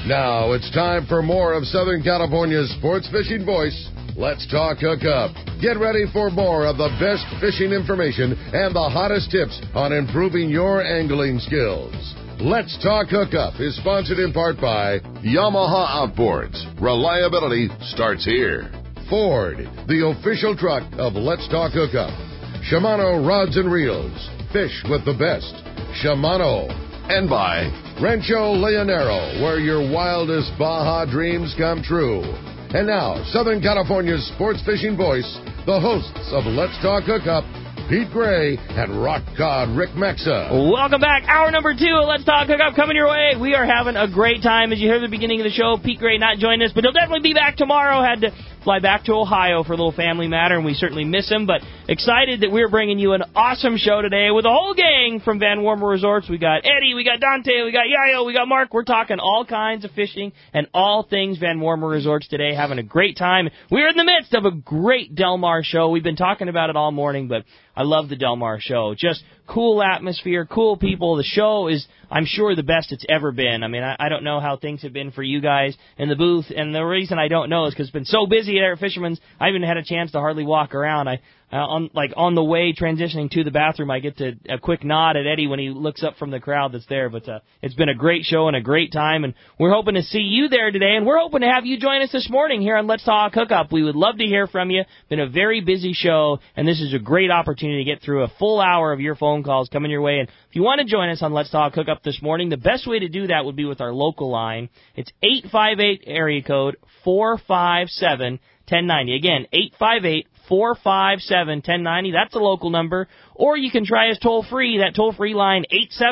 Now it's time for more of Southern California's sports fishing voice. Let's talk hookup. Get ready for more of the best fishing information and the hottest tips on improving your angling skills. Let's Talk Hookup is sponsored in part by Yamaha Outboards. Reliability starts here. Ford, the official truck of Let's Talk Hookup. Shimano Rods and Reels. Fish with the best. Shimano. And by Rancho Leonero, where your wildest Baja dreams come true. And now, Southern California's sports fishing voice, the hosts of Let's Talk Hookup, Pete Gray and Rock Cod Rick Maxa. Welcome back. Hour number 2 of Let's Talk Hookup coming your way. We are having a great time. As you heard at the beginning of the show, Pete Gray not joining us, but he'll definitely be back tomorrow. Had to fly back to Ohio for a little family matter, and we certainly miss him, but excited that we're bringing you an awesome show today with a whole gang from Van Wormer Resorts. We got Eddie, we got Dante, we got Yayo, we got Mark. We're talking all kinds of fishing and all things Van Wormer Resorts today, having a great time. We're in the midst of a great Del Mar show. We've been talking about it all morning, but I love the Del Mar show. Just cool atmosphere, cool people. The show is, I'm sure, the best it's ever been. I mean, I don't know how things have been for you guys in the booth, and the reason I don't know is because it's been so busy at Fisherman's, I haven't had a chance to hardly walk around. On the way transitioning to the bathroom, I get a quick nod at Eddie when he looks up from the crowd that's there. But it's been a great show and a great time, and we're hoping to see you there today, and we're hoping to have you join us this morning here on Let's Talk Hookup. We would love to hear from you. Been a very busy show, and this is a great opportunity to get through a full hour of your phone calls coming your way. And if you want to join us on Let's Talk Hookup this morning, the best way to do that would be with our local line. It's 858 area code 457 1090. Again, 858-457-1090. That's the local number. Or you can try us toll-free. That toll-free line,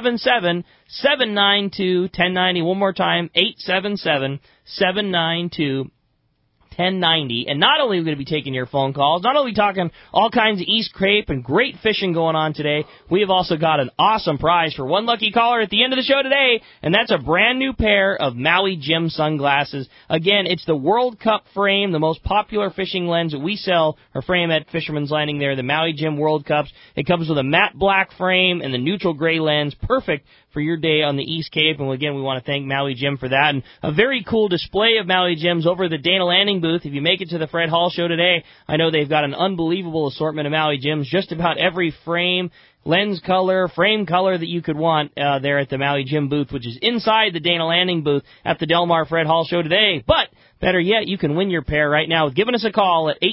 877-792-1090. One more time, 877-792-1090. And not only are we going to be taking your phone calls, not only are we talking all kinds of East Cape and great fishing going on today, we have also got an awesome prize for one lucky caller at the end of the show today, and that's a brand new pair of Maui Jim sunglasses. Again, it's the World Cup frame, the most popular fishing lens that we sell or frame at Fisherman's Landing there, the Maui Jim World Cups. It comes with a matte black frame and the neutral gray lens, perfect for your day on the East Cape. And again, we want to thank Maui Jim for that. And a very cool display of Maui Jims over at the Dana Landing booth. If you make it to the Fred Hall show today, I know they've got an unbelievable assortment of Maui Jims, just about every frame, lens color, frame color that you could want there at the Maui Jim booth, which is inside the Dana Landing booth at the Del Mar Fred Hall show today. But better yet, you can win your pair right now with giving us a call at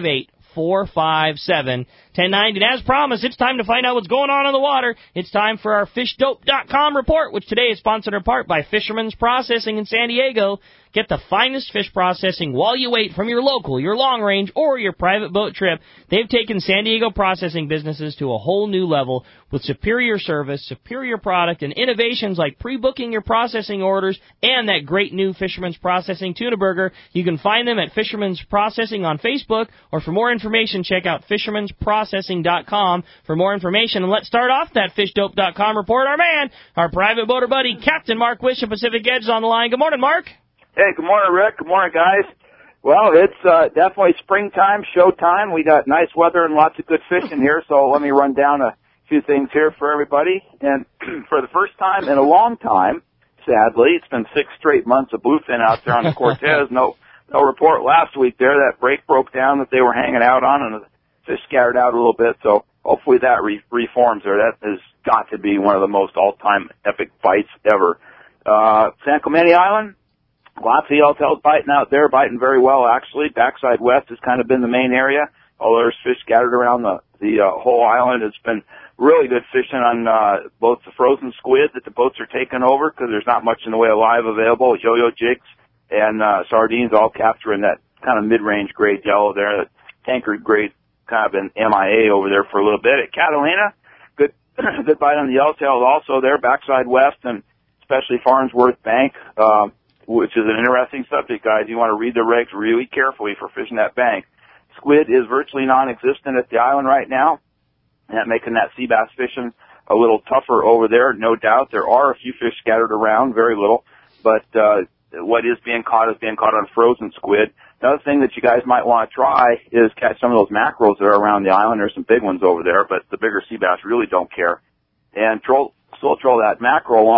858-457-1090. And as promised, it's time to find out what's going on the water. It's time for our FishDope.com report, which today is sponsored in part by Fisherman's Processing in San Diego. Get the finest fish processing while you wait from your local, your long range, or your private boat trip. They've taken San Diego processing businesses to a whole new level with superior service, superior product, and innovations like pre-booking your processing orders and that great new Fisherman's Processing tuna burger. You can find them at Fisherman's Processing on Facebook, or for more information, check out fishermansprocessing.com for more information. And let's start off that FishDope.com report. Our man, our private boater buddy, Captain Mark Wish of Pacific Edge is on the line. Good morning, Mark. Hey, good morning, Rick. Good morning, guys. Well, it's definitely springtime, showtime. We got nice weather and lots of good fishing here, so let me run down a few things here for everybody. And for the first time in a long time, sadly, it's been 6 straight months of bluefin out there on the Cortez. No report last week there. That break broke down that they were hanging out on, and the fish scattered out a little bit, so hopefully that reforms there. That has got to be one of the most all-time epic bites ever. San Clemente Island, lots of yellowtails biting out there, biting very well, actually. Backside west has kind of been the main area, although there's fish scattered around the whole island. It's been really good fishing on both the frozen squid that the boats are taking over, because there's not much in the way of live available, yo-yo jigs, and sardines, all capturing that kind of mid-range grade yellow there, that tankered grade kind of been MIA over there for a little bit. At Catalina, good bite on the yellowtails also there, backside west, and especially Farnsworth Bank, which is an interesting subject, guys. You want to read the regs really carefully for fishing that bank. Squid is virtually non-existent at the island right now, and that making that sea bass fishing a little tougher over there, no doubt. There are a few fish scattered around, very little, but what is being caught on frozen squid. Another thing that you guys might want to try is catch some of those mackerels that are around the island. There's some big ones over there, but the bigger sea bass really don't care. And still troll that mackerel along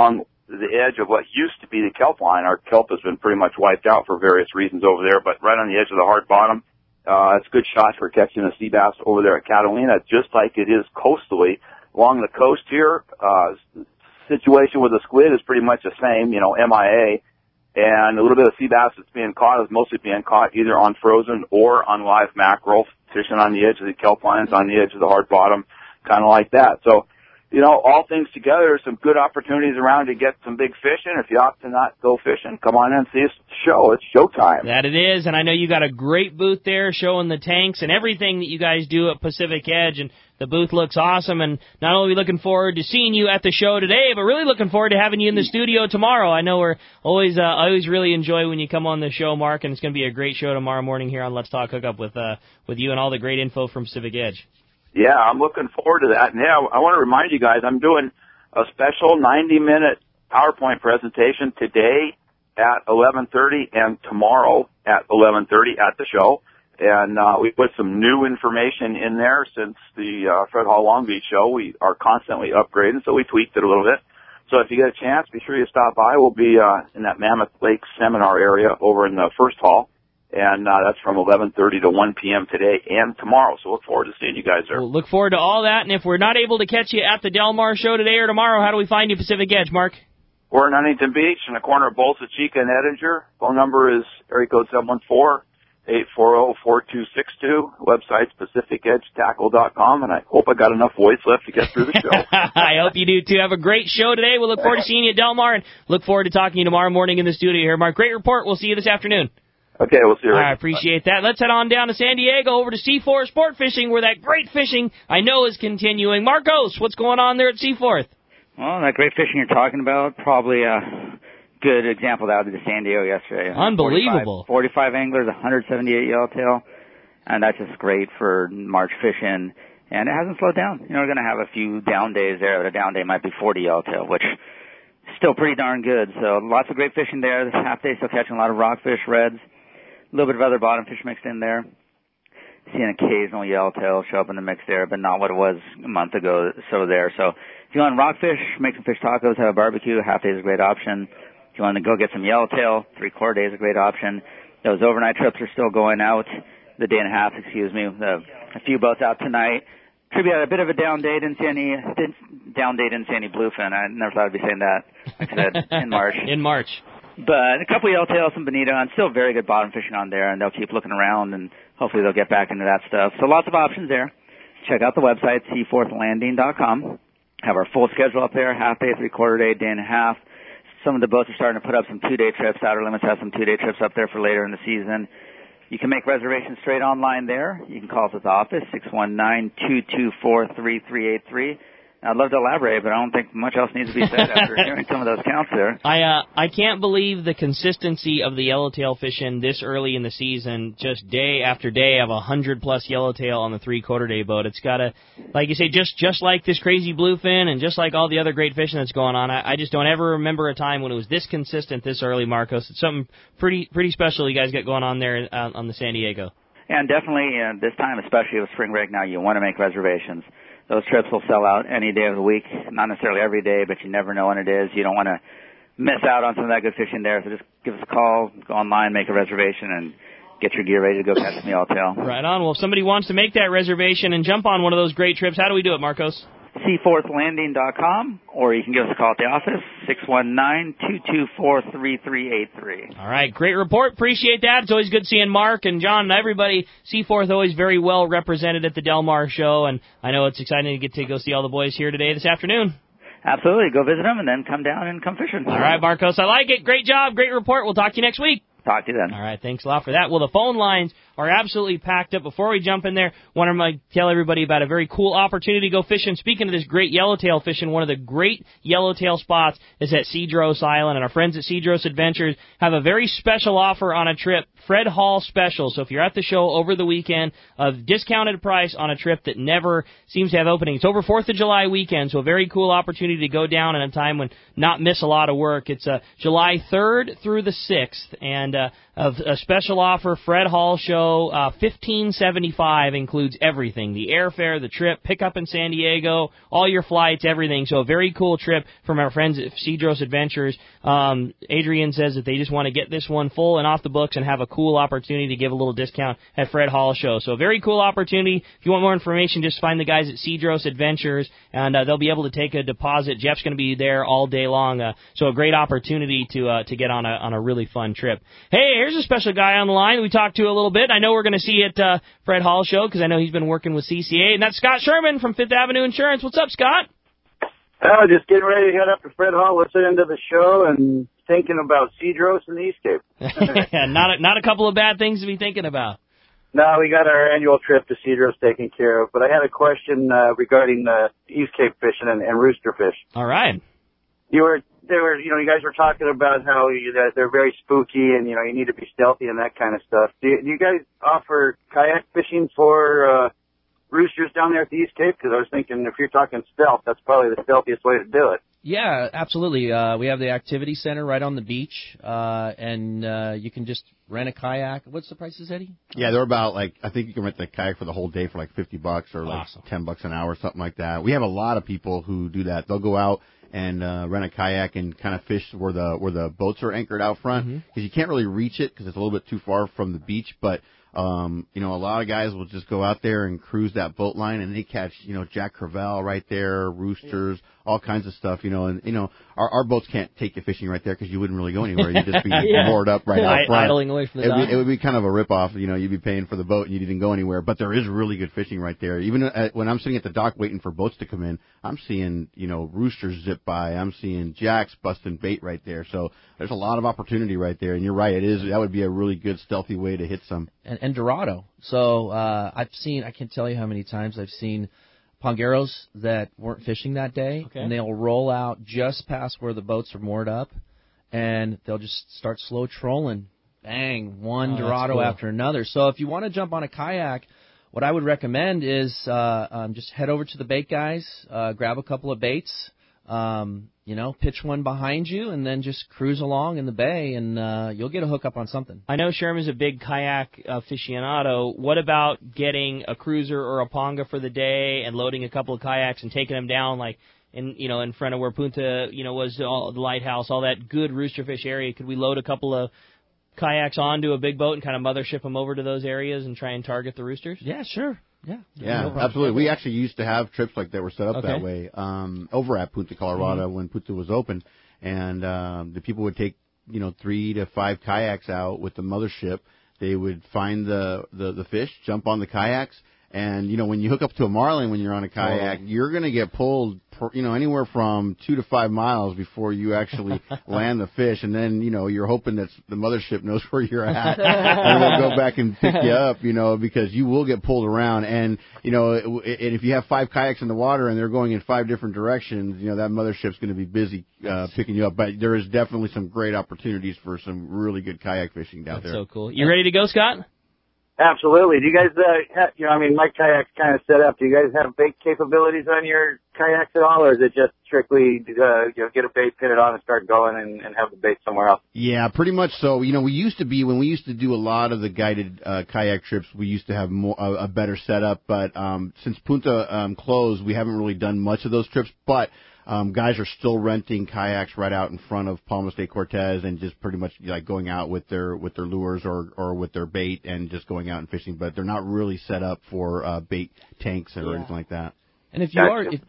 the edge of what used to be the kelp line. Our kelp has been pretty much wiped out for various reasons over there, but right on the edge of the hard bottom, it's a good shot for catching a sea bass over there at Catalina, just like it is coastally. Along the coast here, situation with the squid is pretty much the same, MIA. And a little bit of sea bass that's being caught is mostly being caught either on frozen or on live mackerel, fishing on the edge of the kelp lines, on the edge of the hard bottom, kind of like that. So, all things together, there's some good opportunities around to get some big fishing. If you opt to not go fishing, come on in and see us at the show. It's showtime. That it is, and I know you got a great booth there showing the tanks and everything that you guys do at Pacific Edge, and the booth looks awesome. And not only looking forward to seeing you at the show today, but really looking forward to having you in the studio tomorrow. I know I always really enjoy when you come on the show, Mark, and it's going to be a great show tomorrow morning here on Let's Talk Hookup with you and all the great info from Pacific Edge. Yeah, I'm looking forward to that. And yeah, I want to remind you guys, I'm doing a special 90-minute PowerPoint presentation today at 11:30 and tomorrow at 11:30 at the show. And we put some new information in there since the Fred Hall Long Beach show. We are constantly upgrading, so we tweaked it a little bit. So if you get a chance, be sure you stop by. We'll be in that Mammoth Lake seminar area over in the first hall. And that's from 11:30 to 1 p.m. today and tomorrow. So look forward to seeing you guys there. We'll look forward to all that. And if we're not able to catch you at the Del Mar show today or tomorrow, how do we find you Pacific Edge, Mark? We're in Huntington Beach in the corner of Bolsa Chica and Edinger. Phone number is area code 714-840-4262. Website's PacificEdgeTackle.com. And I hope I got enough voice left to get through the show. I hope you do, too. Have a great show today. We'll look forward to seeing you at Del Mar and look forward to talking to you tomorrow morning in the studio here. Mark, great report. We'll see you this afternoon. Okay, we'll see you. I appreciate that. Let's head on down to San Diego over to Seaforth Sport Fishing, where that great fishing I know is continuing. Marcos, what's going on there at Seaforth? Well, that great fishing you're talking about, probably a good example out of the San Diego yesterday. Unbelievable. 45 anglers, 178 yellowtail, and that's just great for March fishing. And it hasn't slowed down. We're going to have a few down days there, but a down day might be 40 yellowtail, which is still pretty darn good. So lots of great fishing there. This half day still catching a lot of rockfish, reds, a little bit of other bottom fish mixed in there. Seeing occasional yellowtail show up in the mix there, but not what it was a month ago. So if you want rockfish, make some fish tacos, have a barbecue, half day is a great option. If you want to go get some yellowtail, 3/4 day is a great option. Those overnight trips are still going out. The day and a half, a few boats out tonight. Tribute had a bit of a down day, didn't see any bluefin. I never thought I'd be saying that. Like I said, in March. In March. But a couple of yellowtail, some bonito, and still very good bottom fishing on there, and they'll keep looking around, and hopefully they'll get back into that stuff. So lots of options there. Check out the website, seaforthlanding.com. Have our full schedule up there, half day, 3/4 day, day and a half. Some of the boats are starting to put up some 2-day trips. Outer Limits has some 2-day trips up there for later in the season. You can make reservations straight online there. You can call us at the office, 619-224-3383. I'd love to elaborate, but I don't think much else needs to be said after hearing some of those counts there. I can't believe the consistency of the yellowtail fishing this early in the season. Just day after day of 100+ yellowtail on the 3/4 day boat. It's got to, like you say, just like this crazy bluefin and just like all the other great fishing that's going on. I just don't ever remember a time when it was this consistent this early, Marcos. It's something pretty special you guys got going on there on the San Diego. And definitely this time, especially with spring break now, you want to make reservations. Those trips will sell out any day of the week, not necessarily every day, but you never know when it is. You don't want to miss out on some of that good fishing there, so just give us a call, go online, make a reservation, and get your gear ready to go catch some yellowtail. Right on. Well, if somebody wants to make that reservation and jump on one of those great trips, how do we do it, Marcos? Seaforthlanding.com, or you can give us a call at the office, 619-224-3383. All right, great report. Appreciate that. It's always good seeing Mark and John and everybody. Seaforth always very well represented at the Del Mar show, and I know it's exciting to get to go see all the boys here today, this afternoon. Absolutely. Go visit them and then come down and come fishing. All right, Marcos, I like it. Great job, great report. We'll talk to you next week. Talk to you then. All right, thanks a lot for that. Well, the phone lines are absolutely packed up. Before we jump in there, I want to tell everybody about a very cool opportunity to go fishing. Speaking of this great yellowtail fishing, one of the great yellowtail spots is at Cedros Island, and our friends at Cedros Adventures have a very special offer on a trip, Fred Hall special. So if you're at the show over the weekend, a discounted price on a trip that never seems to have openings. It's over 4th of July weekend, so a very cool opportunity to go down in a time when not miss a lot of work. It's July 3rd through the 6th, and of a special offer, Fred Hall show. go. $1,575 includes everything: the airfare, the trip, pickup in San Diego, all your flights, everything. So a very cool trip from our friends at Cedros Adventures. Adrian says that they just want to get this one full and off the books and have a cool opportunity to give a little discount at Fred Hall Show. So a very cool opportunity. If you want more information, just find the guys at Cedros Adventures, and they'll be able to take a deposit. Jeff's going to be there all day long, so a great opportunity to get on a really fun trip. Hey, here's a special guy on the line that we talked to a little bit. I know we're going to see at Fred Hall Show because I know he's been working with CCA, and that's Scott Sherman from Fifth Avenue Insurance. What's up, Scott? Oh, just getting ready to head up to Fred Hall, listening to the show, and thinking about Cedros and the Eastcape. Not a couple of bad things to be thinking about. No, we got our annual trip to Cedros taken care of, but I had a question regarding the Eastcape fishing and rooster fish. All right. You guys were talking about how they're very spooky and, you need to be stealthy and that kind of stuff. Do you guys offer kayak fishing for roosters down there at the Eastcape? Because I was thinking if you're talking stealth, that's probably the stealthiest way to do it. Yeah, absolutely. We have the activity center right on the beach, and you can just rent a kayak. What's the prices, Eddie? Yeah, they're about I think you can rent the kayak for the whole day for like $50 or awesome. $10 an hour, something like that. We have a lot of people who do that. They'll go out and rent a kayak and kind of fish where the boats are anchored out front, because you can't really reach it because it's a little bit too far from the beach. But a lot of guys will just go out there and cruise that boat line, and they catch Jack Crevalle right there, roosters, all kinds of stuff. Our boats can't take you fishing right there because you wouldn't really go anywhere. You'd just be moored up right out front. Idling away from the dock. It would be kind of a ripoff. You'd be paying for the boat and you didn't go anywhere. But there is really good fishing right there. Even when I'm sitting at the dock waiting for boats to come in, I'm seeing roosters zip by. I'm seeing jacks busting bait right there. So there's a lot of opportunity right there. And you're right, that would be a really good stealthy way to hit some. And Dorado. So I can't tell you how many times I've seen pongeros that weren't fishing that day, and they'll roll out just past where the boats are moored up, and they'll just start slow trolling. Bang, one Dorado cool. after another. So if you want to jump on a kayak, what I would recommend is just head over to the bait guys, grab a couple of baits, pitch one behind you, and then just cruise along in the bay, and you'll get a hookup on something. I know Sherman's a big kayak aficionado. What about getting a cruiser or a ponga for the day and loading a couple of kayaks and taking them down in front of where Punta, was the lighthouse, all that good roosterfish area? Could we load a couple of kayaks onto a big boat and kind of mothership them over to those areas and try and target the roosters? Yeah, sure. Yeah, no absolutely. We actually used to have trips like that were set up that way over at Punta Colorado when Punta was open, and the people would take 3 to 5 kayaks out with the mothership. They would find the fish, jump on the kayaks, and when you hook up to a marlin when you're on a kayak, you're going to get pulled anywhere from 2 to 5 miles before you actually land the fish, and then you're hoping that the mothership knows where you're at and they'll go back and pick you up, because you will get pulled around. And and if you have 5 kayaks in the water and they're going in 5 different directions, that mothership's going to be busy picking you up. But there is definitely some great opportunities for some really good kayak fishing down there. That's so cool. You ready to go, Scott? Absolutely. Do you guys, my kayak's kind of set up. Do you guys have bait capabilities on your kayaks at all, or is it just strictly, get a bait, pin it on, and start going and have the bait somewhere else? Yeah, pretty much so. When we used to do a lot of the guided kayak trips, we used to have a better setup. But since Punta closed, we haven't really done much of those trips. But guys are still renting kayaks right out in front of Palmas de Cortez and just pretty much going out with their lures or with their bait and just going out and fishing. But they're not really set up for bait tanks or anything like that. And if you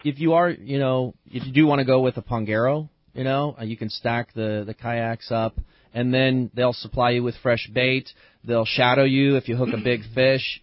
do want to go with a pongero, you can stack the kayaks up, and then they'll supply you with fresh bait. They'll shadow you if you hook a big fish,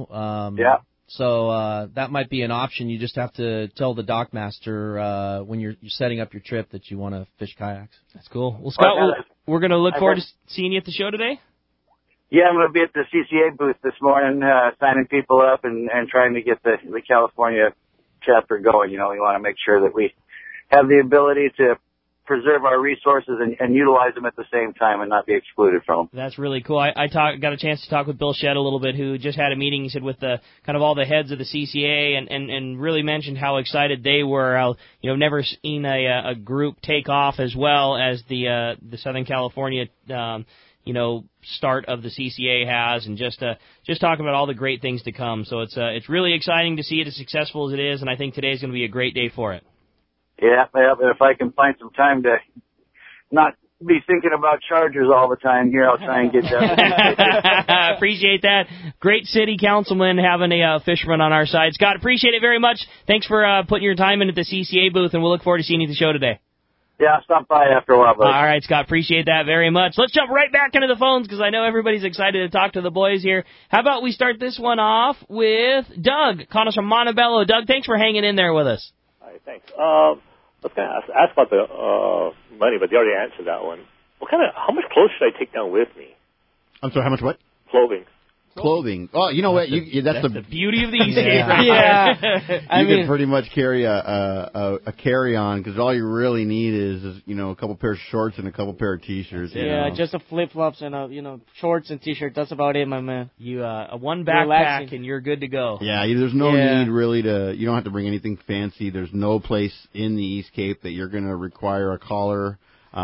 So that might be an option. You just have to tell the dock master when you're setting up your trip that you want to fish kayaks. That's cool. Well, Scott, we're going to look forward to seeing you at the show today. Yeah, I'm going to be at the CCA booth this morning, signing people up and trying to get the California chapter going. We want to make sure that we have the ability to preserve our resources and utilize them at the same time and not be excluded from them. That's really cool. I got a chance to talk with Bill Shedd a little bit, who just had a meeting, he said, with the kind of all the heads of the CCA and really mentioned how excited they were. Never seen a group take off as well as the Southern California start of the CCA has, and just talking about all the great things to come. So it's really exciting to see it as successful as it is, and I think today's going to be a great day for it. Yeah, if I can find some time to not be thinking about Chargers all the time here, I'll try and get that. Appreciate that. Great city councilman having a fisherman on our side. Scott, appreciate it very much. Thanks for putting your time in at the CCA booth, and we'll look forward to seeing you at the show today. Yeah, stop by after a while, buddy. All right, Scott, appreciate that very much. Let's jump right back into the phones because I know everybody's excited to talk to the boys here. How about we start this one off with Doug, calling us from Montebello. Doug, thanks for hanging in there with us. All right, thanks. I was going to ask about the money, but they already answered that one. How much clothes should I take down with me? I'm sorry, how much what? Clothing. Oh, you know what? That's the beauty of the East Cape. You can pretty much carry a carry-on because all you really need is a couple pair of shorts and a couple pair of T-shirts. Yeah, just a flip-flops and shorts and T-shirt. That's about it, my man. You one backpack and you're good to go. Yeah, there's no need really you don't have to bring anything fancy. There's no place in the East Cape that you're going to require a collar.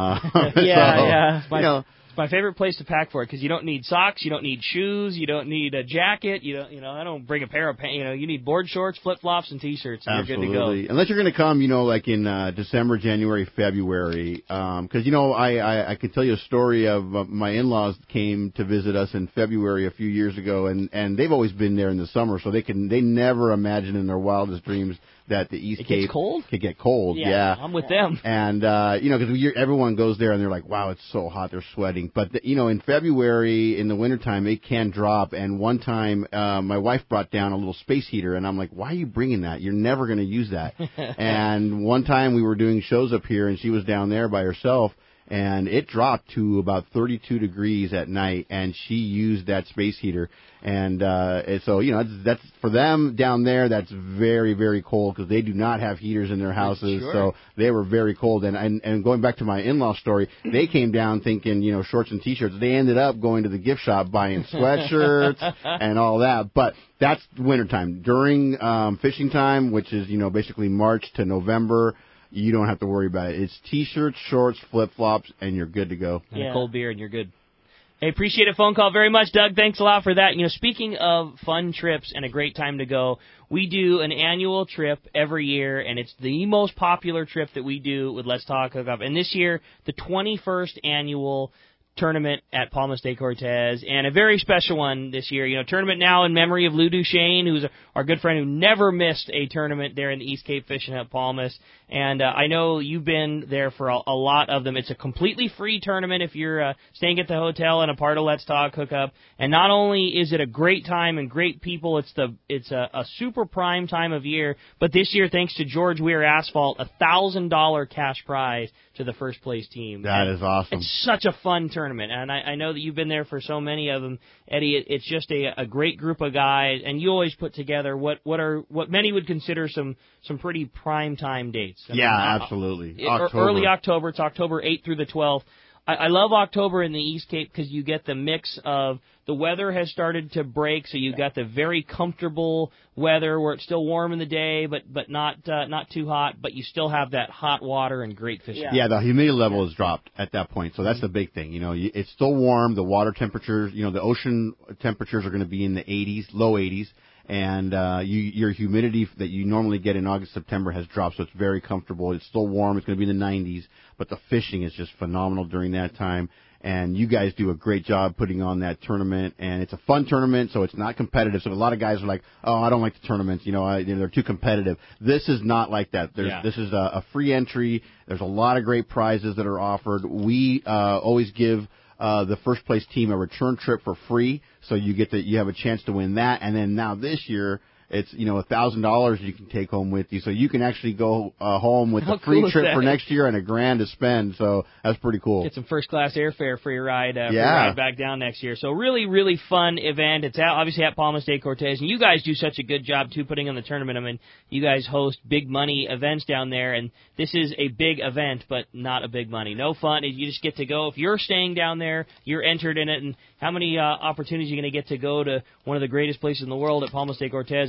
It's my favorite place to pack for it because you don't need socks, you don't need shoes, you don't need a jacket, I don't bring a pair of pants, you need board shorts, flip-flops, and T-shirts, and Absolutely. You're good to go. Unless you're going to come, like in December, January, February, because, I could tell you a story of my in-laws came to visit us in February a few years ago, and they've always been there in the summer, so they never imagine in their wildest dreams that the East Cape could get cold. Yeah, I'm with them. And, because everyone goes there and they're like, wow, it's so hot, they're sweating. But, in February, in the wintertime, it can drop. And one time, my wife brought down a little space heater, and I'm like, why are you bringing that? You're never going to use that. And one time we were doing shows up here, and she was down there by herself, and it dropped to about 32 degrees at night, and she used that space heater. And so, that's for them down there, that's very, very cold because they do not have heaters in their houses. Sure. So they were very cold. And going back to my in-law story, they came down thinking, shorts and T-shirts. They ended up going to the gift shop buying sweatshirts and all that. But that's wintertime. During fishing time, which is, basically March to November, you don't have to worry about it. It's T-shirts, shorts, flip-flops, and you're good to go. And a cold beer, and you're good. Hey, appreciate a phone call very much, Doug. Thanks a lot for that. Speaking of fun trips and a great time to go, we do an annual trip every year, and it's the most popular trip that we do with Let's Talk Hookup. And this year, the 21st annual tournament at Palmas de Cortez, and a very special one this year. Tournament now in memory of Lou Duchesne, who's our good friend who never missed a tournament there in the East Cape fishing at Palmas. And I know you've been there for a lot of them. It's a completely free tournament if you're staying at the hotel and a part of Let's Talk Hookup. And not only is it a great time and great people, it's a super prime time of year. But this year, thanks to George Weir Asphalt, $1,000 cash prize to the first place team. That is awesome. It's such a fun tournament, and I know that you've been there for so many of them, Eddie. It's just a great group of guys, and you always put together what many would consider some pretty prime time dates. Absolutely. Early October. It's October 8th through the 12th. I love October in the East Cape because you get the mix of the weather has started to break, so you've got the very comfortable weather where it's still warm in the day, but not too hot, but you still have that hot water and great fishing. Yeah, the humidity level has dropped at that point, so that's the big thing. It's still warm. The water temperatures, the ocean temperatures are going to be in the 80s, low 80s. And your humidity that you normally get in August, September has dropped, so it's very comfortable. It's still warm. It's going to be in the 90s, but the fishing is just phenomenal during that time. And you guys do a great job putting on that tournament, and it's a fun tournament, so it's not competitive. So a lot of guys are like, oh, I don't like the tournaments, they're too competitive. This is not like that. This is a free entry. There's a lot of great prizes that are offered. We always give the first place team a return trip for free, so you have a chance to win that. And then now this year, it's $1,000 you can take home with you, so you can actually go home with a free trip for next year and $1,000 to spend. So that's pretty cool. Get some first class airfare for your ride, back down next year. So really, really fun event. It's obviously at Palmas de Cortez, and you guys do such a good job too putting on the tournament. I mean, you guys host big money events down there, and this is a big event, but not a big money. No fun. You just get to go. If you're staying down there, you're entered in it. And how many opportunities are you going to get to go to one of the greatest places in the world at Palmas de Cortez?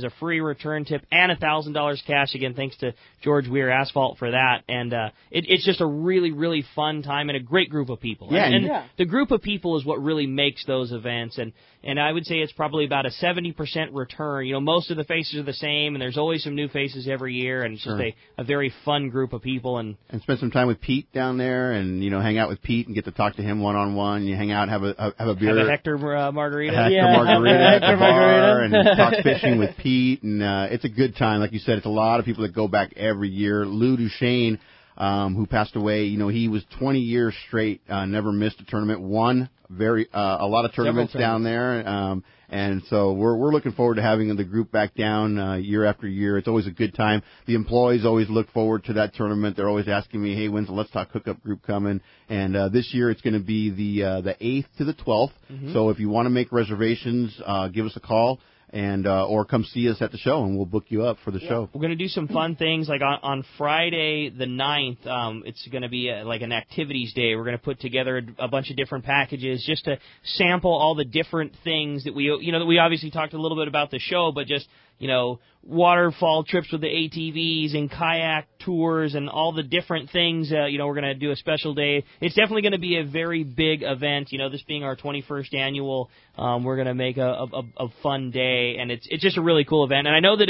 a free return tip and $1,000 cash. Again, thanks to George Weir Asphalt for that. And it's just a really, really fun time and a great group of people. Yeah, and the group of people is what really makes those events. And I would say it's probably about a 70% return. You know, most of the faces are the same, and there's always some new faces every year, and it's just a very fun group of people. And spend some time with Pete down there, and hang out with Pete and get to talk to him one-on-one. You hang out, have a beer, have a Hector margarita, margarita at the bar, and talk fishing with Pete, and it's a good time. Like you said, it's a lot of people that go back every year. Lou Duchesne, who passed away, he was 20 years straight, never missed a tournament, won a lot of tournaments down there. And so we're looking forward to having the group back down year after year. It's always a good time. The employees always look forward to that tournament. They're always asking me, hey, when's the Let's Talk Hookup group coming? And this year it's going to be the 8th to the 12th. Mm-hmm. So if you want to make reservations, give us a call. And or come see us at the show, and we'll book you up for the show. We're going to do some fun things. Like on Friday the 9th, it's going to be like an activities day. We're going to put together a bunch of different packages just to sample all the different things that we obviously talked a little bit about the show, but just waterfall trips with the ATVs and kayak tours and all the different things. We're going to do a special day. It's definitely going to be a very big event. This being our 21st annual, we're going to make a fun day, and it's just a really cool event. And I know that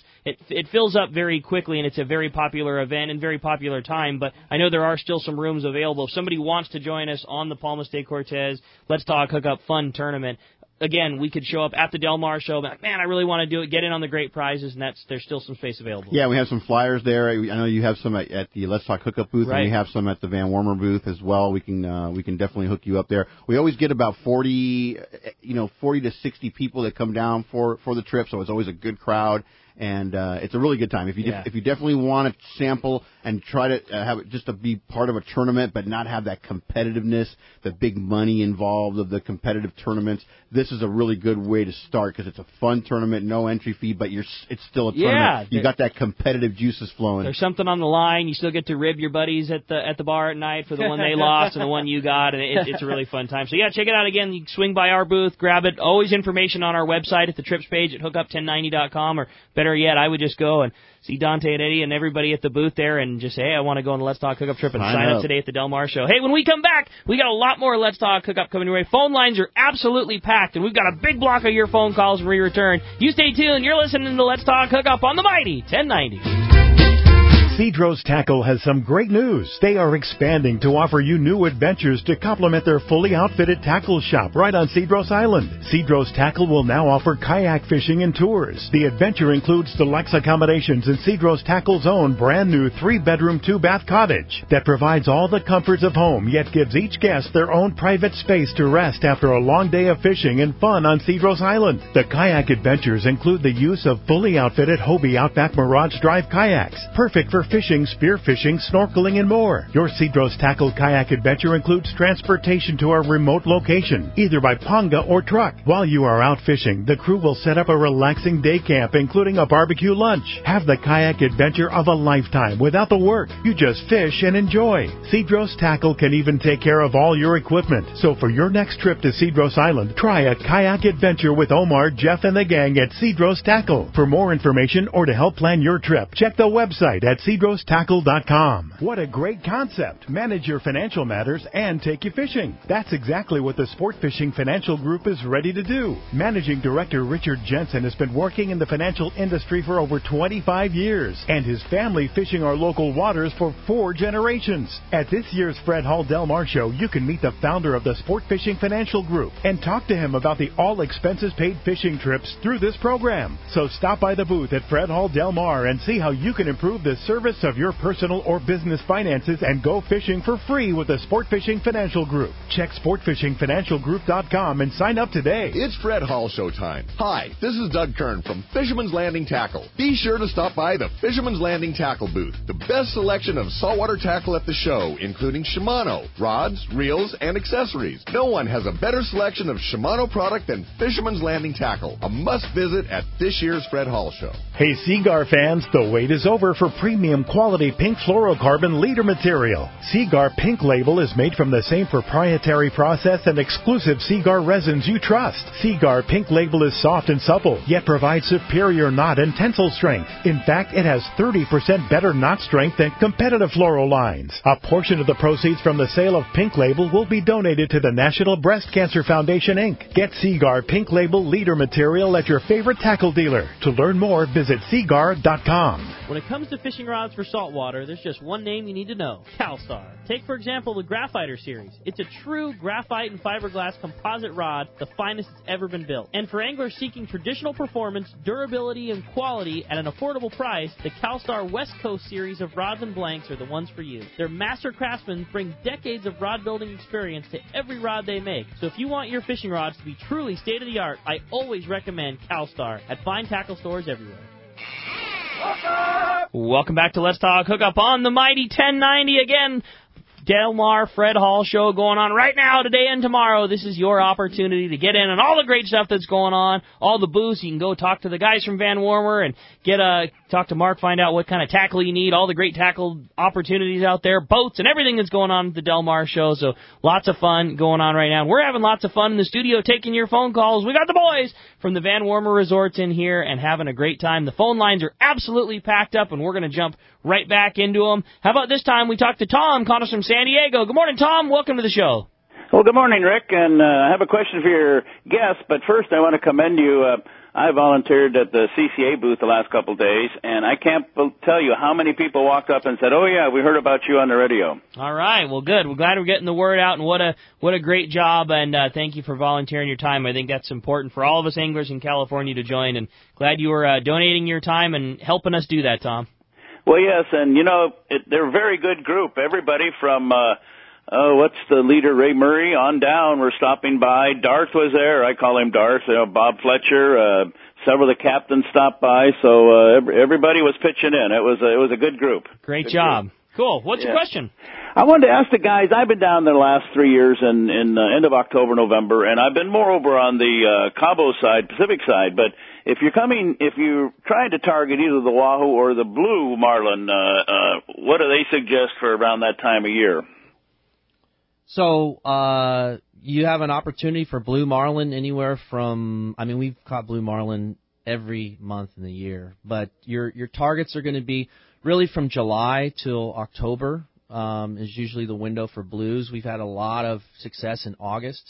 it fills up very quickly, and it's a very popular event and very popular time. But I know there are still some rooms available. If somebody wants to join us on the Palmas de Cortez Let's Talk Hookup Fun Tournament. Again, we could show up at the Del Mar show, but man, I really want to do it, get in on the great prizes, and there's still some space available. Yeah, we have some flyers there. I know you have some at the Let's Talk Hookup booth, right. And we have some at the Van Warmer booth as well. We can definitely hook you up there. We always get about 40 to 60 people that come down for the trip, so it's always a good crowd. And it's a really good time. If you definitely want to sample and try to have it just to be part of a tournament, but not have that competitiveness, the big money involved of the competitive tournaments, this is a really good way to start because it's a fun tournament, no entry fee, but it's still a tournament. You got that competitive juices flowing. There's something on the line. You still get to rib your buddies at the bar at night for the one they lost and the one you got, and it's a really fun time. So yeah, check it out again. You can swing by our booth, grab it. Always information on our website at the trips page at hookup1090.com, or better yet, I would just go and see Dante and Eddie and everybody at the booth there and just say, hey, I want to go on the Let's Talk Hookup trip and sign up today at the Del Mar show. Hey, when we come back, we got a lot more Let's Talk Hookup coming your way. Phone lines are absolutely packed, and we've got a big block of your phone calls when we return. You stay tuned. You're listening to Let's Talk Hookup on the mighty 1090. Cedros Tackle has some great news. They are expanding to offer you new adventures to complement their fully outfitted tackle shop right on Cedros Island. Cedros Tackle will now offer kayak fishing and tours. The adventure includes deluxe accommodations in Cedros Tackle's own brand new 3-bedroom, 2-bath cottage that provides all the comforts of home, yet gives each guest their own private space to rest after a long day of fishing and fun on Cedros Island. The kayak adventures include the use of fully outfitted Hobie Outback Mirage Drive kayaks, perfect for fishing, spear fishing, snorkeling, and more. Your Cedros Tackle kayak adventure includes transportation to a remote location, either by Ponga or truck. While you are out fishing, the crew will set up a relaxing day camp, including a barbecue lunch. Have the kayak adventure of a lifetime without the work. You just fish and enjoy. Cedros Tackle can even take care of all your equipment. So for your next trip to Cedros Island, try a kayak adventure with Omar, Jeff, and the gang at Cedros Tackle. For more information or to help plan your trip, check the website at cedrostackle.com. What a great concept. Manage your financial matters and take you fishing. That's exactly what the Sport Fishing Financial Group is ready to do. Managing Director Richard Jensen has been working in the financial industry for over 25 years, and his family fishing our local waters for 4 generations. At this year's Fred Hall Del Mar show, you can meet the founder of the Sport Fishing Financial Group and talk to him about the all-expenses-paid fishing trips through this program. So stop by the booth at Fred Hall Del Mar and see how you can improve the service of your personal or business finances and go fishing for free with the Sport Fishing Financial Group. Check sportfishingfinancialgroup.com and sign up today. It's Fred Hall show time. Hi, this is Doug Kern from Fisherman's Landing Tackle. Be sure to stop by the Fisherman's Landing Tackle booth. The best selection of saltwater tackle at the show, including Shimano, rods, reels, and accessories. No one has a better selection of Shimano product than Fisherman's Landing Tackle. A must visit at this year's Fred Hall show. Hey, Seagar fans, the wait is over for premium premium quality pink fluorocarbon leader material. Seaguar Pink Label is made from the same proprietary process and exclusive Seaguar resins you trust. Seaguar Pink Label is soft and supple, yet provides superior knot and tensile strength. In fact, it has 30% better knot strength than competitive fluoro lines. A portion of the proceeds from the sale of Pink Label will be donated to the National Breast Cancer Foundation, Inc. Get Seaguar Pink Label leader material at your favorite tackle dealer. To learn more, visit seaguar.com. When it comes to fishing rods for saltwater, there's just one name you need to know: CalStar. Take, for example, the Graphiter series. It's a true graphite and fiberglass composite rod, the finest it's ever been built. And for anglers seeking traditional performance, durability, and quality at an affordable price, the CalStar West Coast series of rods and blanks are the ones for you. Their master craftsmen bring decades of rod building experience to every rod they make. So if you want your fishing rods to be truly state-of-the-art, I always recommend CalStar at fine tackle stores everywhere. Welcome back to Let's Talk Hookup on the Mighty 1090 again. Del Mar Fred Hall show going on right now, today and tomorrow. This is your opportunity to get in on all the great stuff that's going on, all the booths. You can go talk to the guys from Van Warmer and talk to Mark, find out what kind of tackle you need, all the great tackle opportunities out there, boats, and everything that's going on at the Del Mar show. So lots of fun going on right now. And we're having lots of fun in the studio taking your phone calls. We got the boys from the Van Warmer Resorts in here and having a great time. The phone lines are absolutely packed up, and we're going to jump right back into them. How about this time we talk to Tom, calling us from San Diego. Good morning, Tom. Welcome to the show. Well, good morning, Rick, and I have a question for your guest, but first I want to commend you. I volunteered at the CCA booth the last couple of days, and I can't tell you how many people walked up and said, "Oh yeah, we heard about you on the radio." All right, well, good. We're glad we're getting the word out, and what a great job, and thank you for volunteering your time. I think that's important for all of us anglers in California to join, and glad you were donating your time and helping us do that, Tom. Well, yes, and they're a very good group. Everybody from what's the leader, Ray Murray, on down were stopping by. Darth was there. I call him Darth. Bob Fletcher. Several of the captains stopped by. So everybody was pitching in. It was a good group. Great job. Cool. What's your question? I wanted to ask the guys. I've been down there the last 3 years in end of October, November, and I've been more over on the Cabo side, Pacific side. But if you're trying to target either the Wahoo or the blue marlin, what do they suggest for around that time of year? So you have an opportunity for blue marlin anywhere from, we've caught blue marlin every month in the year, but your targets are going to be really from July till October is usually the window for blues. We've had a lot of success in August.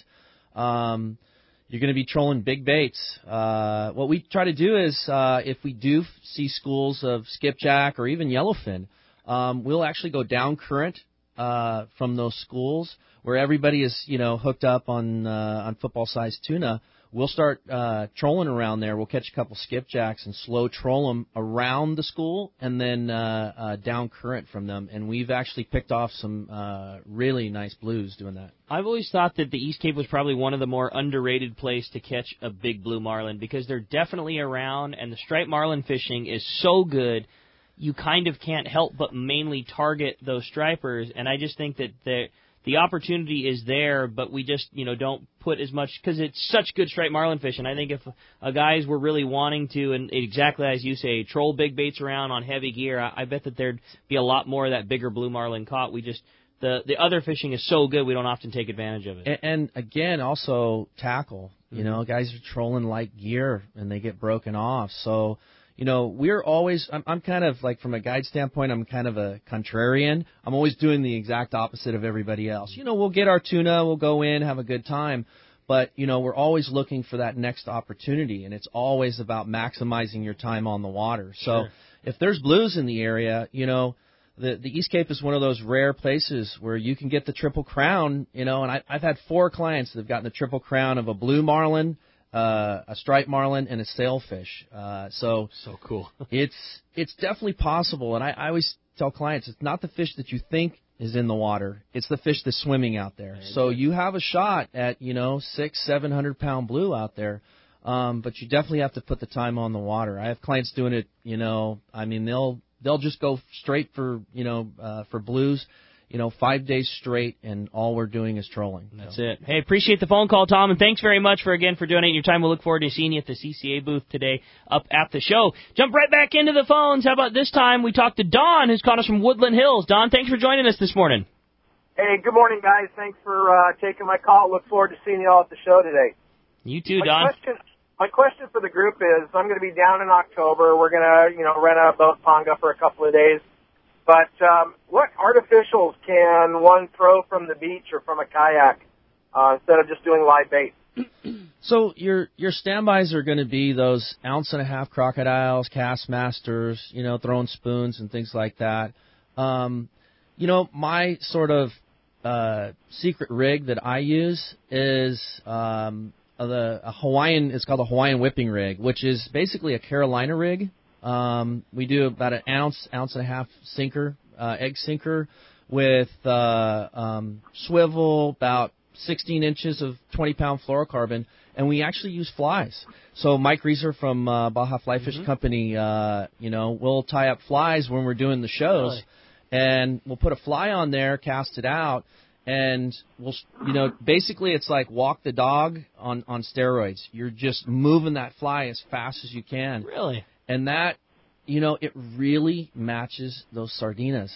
You're going to be trolling big baits. What we try to do is if we do see schools of skipjack or even yellowfin, we'll actually go down current from those schools where everybody is, hooked up on football-sized tuna. We'll start trolling around there. We'll catch a couple skipjacks and slow troll them around the school and then down current from them. And we've actually picked off some really nice blues doing that. I've always thought that the East Cape was probably one of the more underrated places to catch a big blue marlin because they're definitely around, and the striped marlin fishing is so good. You kind of can't help but mainly target those stripers, and I just think that the opportunity is there, but we just, don't put as much, because it's such good striped marlin fishing. I think if guys were really wanting to, and exactly as you say, troll big baits around on heavy gear, I bet that there'd be a lot more of that bigger blue marlin caught. We just, the other fishing is so good, we don't often take advantage of it. And again, also tackle. Guys are trolling light gear, and they get broken off, so... we're always, I'm kind of like from a guide standpoint, I'm kind of a contrarian. I'm always doing the exact opposite of everybody else. We'll get our tuna, we'll go in, have a good time, but, we're always looking for that next opportunity, and it's always about maximizing your time on the water. So if there's blues in the area, the East Cape is one of those rare places where you can get the Triple Crown, and I've had 4 clients that have gotten the Triple Crown of a blue marlin, a striped marlin, and a sailfish. So cool. It's definitely possible, and I always tell clients it's not the fish that you think is in the water; it's the fish that's swimming out there. So you have a shot at 600-700 pound blue out there, but you definitely have to put the time on the water. I have clients doing it. They'll just go straight for blues. 5 days straight, and all we're doing is trolling. That's it. Hey, appreciate the phone call, Tom, and thanks very much for donating your time. We'll look forward to seeing you at the CCA booth today up at the show. Jump right back into the phones. How about this time we talk to Don, who's called us from Woodland Hills. Don, thanks for joining us this morning. Hey, good morning, guys. Thanks for taking my call. Look forward to seeing you all at the show today. You too, Don. My question for the group is, I'm going to be down in October. We're going to, rent a boat Ponga for a couple of days. But what artificials can one throw from the beach or from a kayak instead of just doing live bait? So your standbys are going to be those 1.5 ounce crocodiles, Castmasters, throwing spoons and things like that. My sort of secret rig that I use is a Hawaiian. It's called a Hawaiian whipping rig, which is basically a Carolina rig. We do about an ounce and a half sinker, egg sinker with swivel, about 16 inches of 20-pound fluorocarbon, and we actually use flies. So Mike Reeser from Baja Fly Fish Company, we'll tie up flies when we're doing the shows, and we'll put a fly on there, cast it out, and we'll, basically it's like walk the dog on steroids. You're just moving that fly as fast as you can. Really? And that, it really matches those sardinas,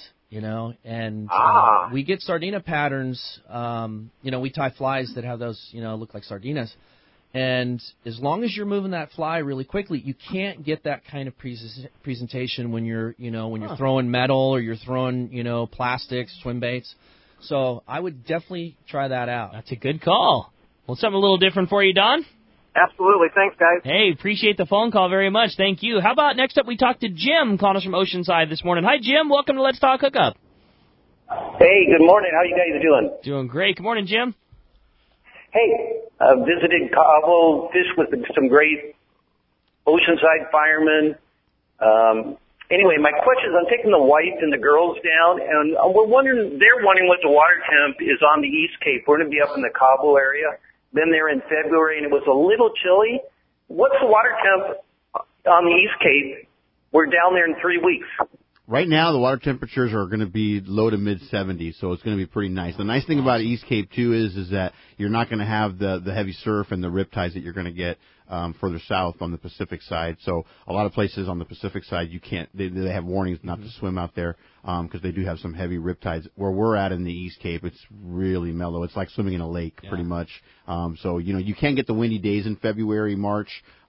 and we get sardina patterns. We tie flies that have those, look like sardinas. And as long as you're moving that fly really quickly, you can't get that kind of presentation when you're, you're throwing metal or you're throwing, plastics, swim baits. So I would definitely try that out. That's a good call. Well, something a little different for you, Don? Absolutely. Thanks, guys. Hey, appreciate the phone call very much. Thank you. How about next up we talk to Jim, calling us from Oceanside this morning. Hi, Jim. Welcome to Let's Talk Hookup. Hey, good morning. How you guys doing? Doing great. Good morning, Jim. Hey, visited Cabo, fished with some great Oceanside firemen. Anyway, my question is, I'm taking the wife and the girls down, and they're wondering what the water temp is on the East Cape. We're going to be up in the Cabo area. Been there in February, and it was a little chilly. What's the water temp on the East Cape? We're down there in 3 weeks. Right now, the water temperatures are going to be low to mid 70s, so it's going to be pretty nice. The nice thing about East Cape too is that you're not going to have the heavy surf and the riptides that you're going to get further south on the Pacific side. So a lot of places on the Pacific side, you can't. They have warnings not to swim out there because they do have some heavy riptides. Where we're at in the East Cape, it's really mellow. It's like swimming in a lake, pretty much. So you can get the windy days in February, March.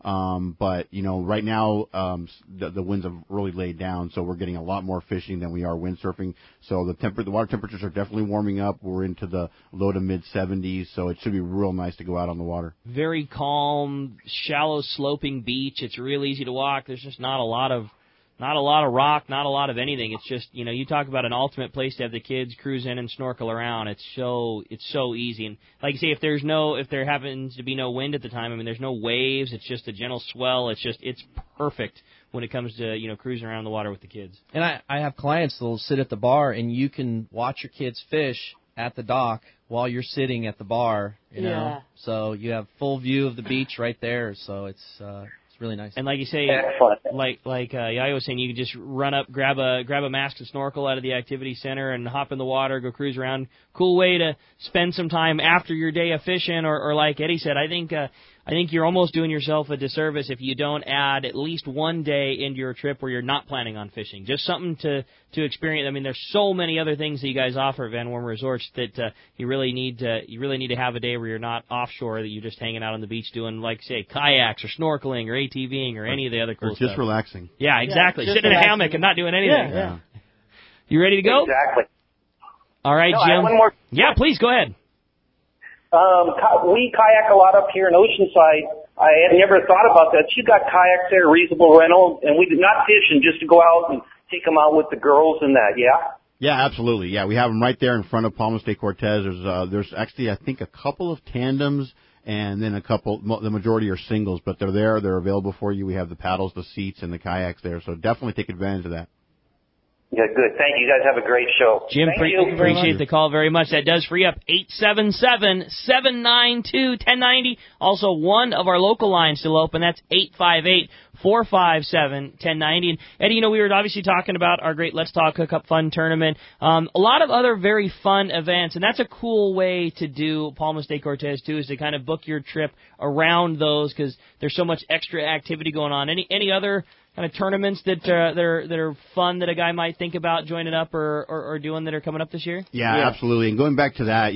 But right now, the winds have really laid down, so we're getting a lot more fishing than we are windsurfing. So the water temperatures are definitely warming up. We're into the low to mid 70s, so it should be real nice to go out on the water. Very calm, shallow sloping beach. It's real easy to walk. There's just not a lot of rock, not a lot of anything. It's just, you talk about an ultimate place to have the kids cruise in and snorkel around. It's so easy. And like you say, if there happens to be no wind at the time, there's no waves. It's just a gentle swell. It's perfect when it comes to, cruising around the water with the kids. And I have clients that'll sit at the bar and you can watch your kids fish at the dock while you're sitting at the bar, know. So you have full view of the beach right there. So it's really nice. And like you say, like Yayo was saying, you can just run up, grab a mask and snorkel out of the activity center and hop in the water, go cruise around. Cool way to spend some time after your day of fishing, or like Eddie said, I think you're almost doing yourself a disservice if you don't add at least one day into your trip where you're not planning on fishing. Just something to experience. There's so many other things that you guys offer at Van Worm Resorts that you really need to have a day where you're not offshore, that you're just hanging out on the beach doing, like, say, kayaks or snorkeling or ATVing or any of the other cool stuff. Or just relaxing. Yeah, exactly. Sitting in a hammock and not doing anything. Yeah. You ready to go? Exactly. All right, no, Jim. I have one more. Yeah, please, go ahead. We kayak a lot up here in Oceanside. I had never thought about that. You got kayaks there, reasonable rental, and we did not fishing, just to go out and take them out with the girls and that, yeah? Yeah, absolutely. Yeah, we have them right there in front of Palmas de Cortez. There's actually, I think, a couple of tandems and then the majority are singles, but they're there. They're available for you. We have the paddles, the seats, and the kayaks there, so definitely take advantage of that. Yeah, good. Thank you. You guys have a great show. Jim, appreciate the call very much. That does free up 877-792-1090. Also, one of our local lines still open. That's 457-1090. And, Eddie, we were obviously talking about our great Let's Talk Hookup Fun tournament. A lot of other very fun events, and that's a cool way to do Palmas de Cortez, too, is to kind of book your trip around those because there's so much extra activity going on. Any other kind of tournaments that are fun that a guy might think about joining up or doing that are coming up this year? Yeah, absolutely. And going back to that,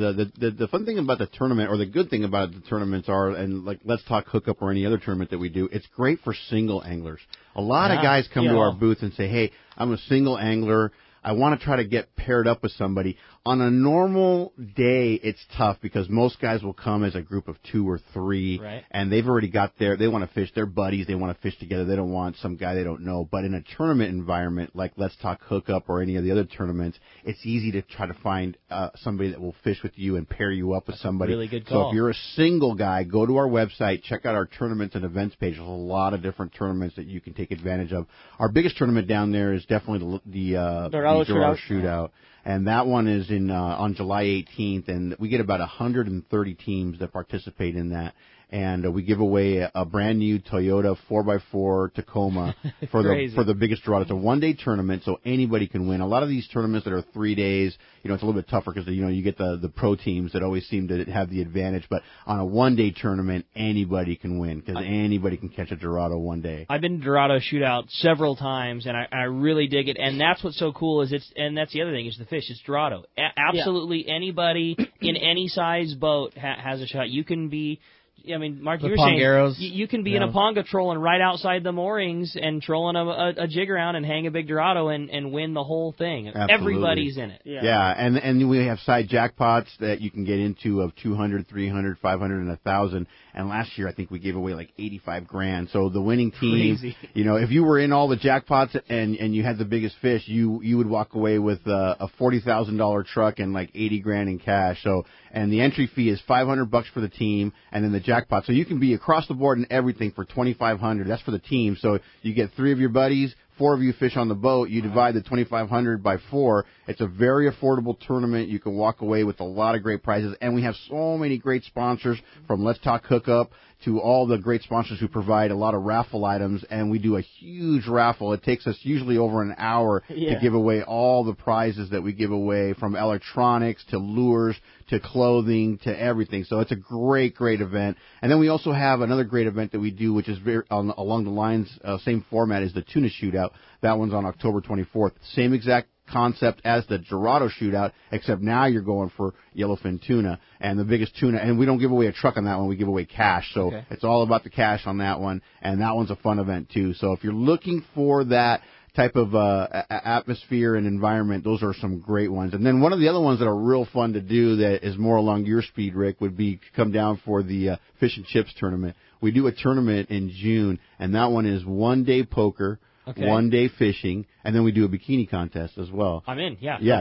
the fun thing about the tournament, or the good thing about the tournaments are, and like Let's Talk Hookup or any other tournament that we do, it's great for single anglers. A lot of guys come to our booth and say, hey, I'm a single angler. I want to try to get paired up with somebody. On a normal day, it's tough because most guys will come as a group of 2 or 3, and they've already got they want to fish. They're buddies. They want to fish together. They don't want some guy they don't know. But in a tournament environment like Let's Talk Hookup or any of the other tournaments, it's easy to try to find somebody that will fish with you and pair you up with somebody. Really good call. So if you're a single guy, go to our website, check out our tournaments and events page. There's a lot of different tournaments that you can take advantage of. Our biggest tournament down there is definitely the Dorado Shootout. And that one is on July 18th, and we get about 130 teams that participate in that. And we give away a brand new Toyota 4x4 Tacoma for the biggest Dorado. It's a one-day tournament, so anybody can win. A lot of these tournaments that are 3 days, it's a little bit tougher because you get the pro teams that always seem to have the advantage. But on a one-day tournament, anybody can win because anybody can catch a Dorado one day. I've been to Dorado Shootout several times, and I really dig it. And that's what's so cool is and that's the other thing is the fish. It's Dorado. Absolutely anybody in any size boat has a shot. You can be. Mark, you were saying you can be in a ponga trolling right outside the moorings and trolling a jig around and hang a big Dorado and win the whole thing. Absolutely. Everybody's in it. Yeah, and we have side jackpots that you can get into of 200, 300, 500, and 1,000. And last year I think we gave away like 85 grand. So the winning team, if you were in all the jackpots and you had the biggest fish, you would walk away with a $40,000 truck and like 80 grand in cash. So and the entry fee is $500 for the team, and then the jackpot. So you can be across the board and everything for $2,500. That's for the team. So you get 3 of your buddies, 4 of you fish on the boat. You divide the $2,500 by 4. It's a very affordable tournament. You can walk away with a lot of great prizes, and we have so many great sponsors from Let's Talk Hookup to all the great sponsors who provide a lot of raffle items, and we do a huge raffle. It takes us usually over an hour to give away all the prizes that we give away, from electronics to lures to clothing to everything. So it's a great, great event. And then we also have another great event that we do, which is along the lines, same format as the Tuna Shootout. That one's on October 24th. Same exact concept as the Dorado Shootout, except now you're going for yellowfin tuna and the biggest tuna. And we don't give away a truck on that one. We give away cash. So it's all about the cash on that one. And that one's a fun event, too. So if you're looking for that type of atmosphere and environment, those are some great ones. And then one of the other ones that are real fun to do that is more along your speed, Rick, would be come down for the Fish and Chips tournament. We do a tournament in June, and that one is one-day poker, one-day fishing, and then we do a bikini contest as well. I'm in, Yeah. No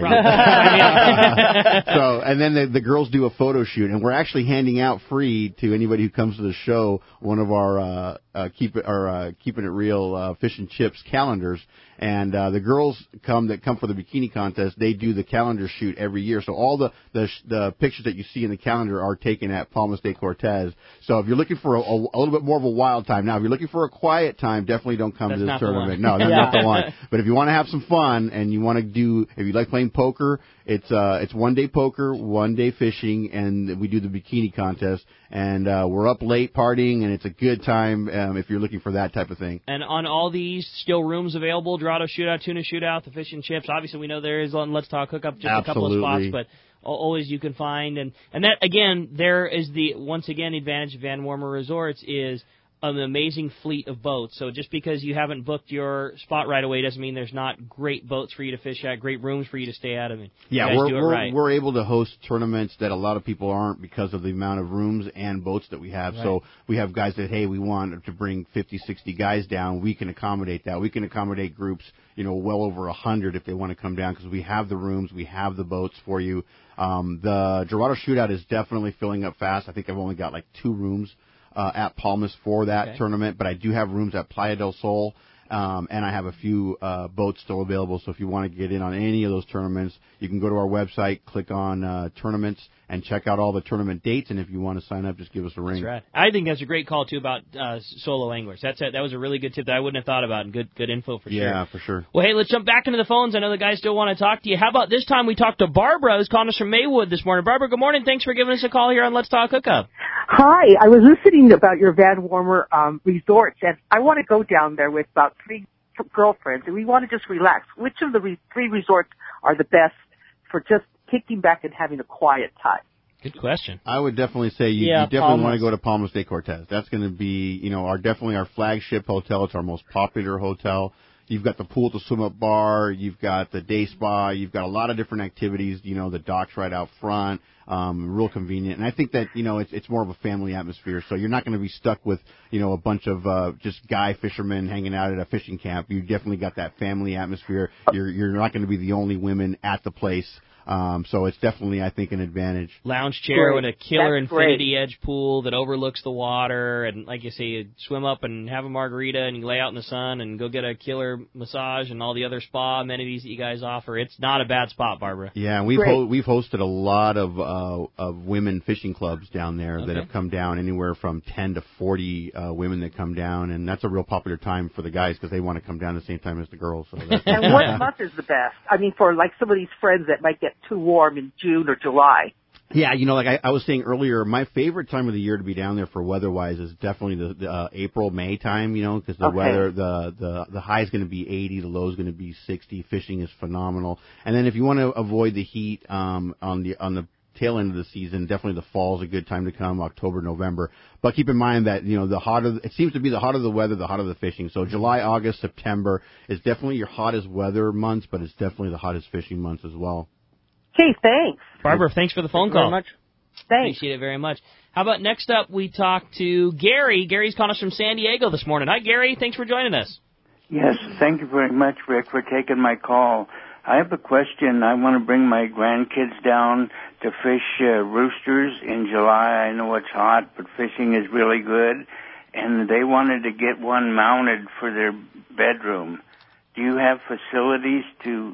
problem. So, and then the girls do a photo shoot, and we're actually handing out free to anybody who comes to the show one of our Keeping It Real Fish and Chips calendars. And the girls come for the bikini contest. They do the calendar shoot every year. So all the pictures that you see in the calendar are taken at Palmas de Cortez. So if you're looking for a little bit more of a wild time, now if you're looking for a quiet time, definitely don't come to this tournament. No, that's not the one. But if you want to have some fun and you want to if you like playing poker, it's one-day poker, one-day fishing, and we do the bikini contest. And we're up late partying, and it's a good time if you're looking for that type of thing. And on all these, still rooms available: Dorado Shootout, Tuna Shootout, the Fish and Chips. Obviously, we know there is on Let's Talk Hookup just a couple of spots, but always you can find. And that, again, there is the advantage of Van Wormer Resorts is an amazing fleet of boats. So just because you haven't booked your spot right away doesn't mean there's not great boats for you to fish at, great rooms for you to stay at. We're able to host tournaments that a lot of people aren't because of the amount of rooms and boats that we have. Right. So we have guys that, hey, we want to bring 50, 60 guys down. We can accommodate that. We can accommodate groups, well over 100 if they want to come down because we have the rooms, we have the boats for you. The Dorado Shootout is definitely filling up fast. I think I've only got like 2 rooms at Palmas for that tournament, but I do have rooms at Playa del Sol And I have a few boats still available, so if you want to get in on any of those tournaments, you can go to our website, click on tournaments, and check out all the tournament dates. And if you want to sign up, just give us a ring. That's right. I think that's a great call, too, about solo anglers. That was a really good tip that I wouldn't have thought about, and good info for sure. Yeah, for sure. Well, hey, let's jump back into the phones. I know the guys still want to talk to you. How about this time we talked to Barbara, who's calling us from Maywood this morning. Barbara, good morning. Thanks for giving us a call here on Let's Talk Hookup. Hi, I was listening about your Van Warmer resorts, and I want to go down there with about 3 girlfriends, and we want to just relax. Which of the 3 resorts are the best for just kicking back and having a quiet time? Good question. I would definitely say you definitely want to go to Palmas de Cortez. That's going to be, definitely our flagship hotel. It's our most popular hotel. You've got the pool to swim up bar. You've got the day spa. You've got a lot of different activities. The dock's right out front. Real convenient. And I think that, it's more of a family atmosphere. So you're not going to be stuck with, a bunch of just guy fishermen hanging out at a fishing camp. You definitely got that family atmosphere. You're not going to be the only women at the place. So it's definitely, I think, an advantage. Lounge chair with a killer infinity edge pool that overlooks the water, and like you say, you swim up and have a margarita, and you lay out in the sun and go get a killer massage and all the other spa amenities that you guys offer. It's not a bad spot, Barbara. Yeah, and we've hosted a lot of women fishing clubs down there that have come down, anywhere from 10 to 40 women that come down, and that's a real popular time for the guys because they want to come down at the same time as the girls. So and what month is the best? I mean, for like some of these friends that might get too warm in June or July. Yeah, like I was saying earlier, my favorite time of the year to be down there for weather-wise is definitely the April, May time, because the weather, the high is going to be 80, the low is going to be 60. Fishing is phenomenal. And then if you want to avoid the heat on the tail end of the season, definitely the fall is a good time to come, October, November. But keep in mind that, the hotter, it seems to be the hotter the weather, the hotter the fishing. So July, August, September is definitely your hottest weather months, but it's definitely the hottest fishing months as well. Okay, thanks. Barbara, thanks for the phone call. Very much. Thanks. Appreciate it very much. How about next up we talk to Gary. Gary's calling us from San Diego this morning. Hi, Gary. Thanks for joining us. Yes, thank you very much, Rick, for taking my call. I have a question. I want to bring my grandkids down to fish roosters in July. I know it's hot, but fishing is really good. And they wanted to get one mounted for their bedroom. Do you have facilities to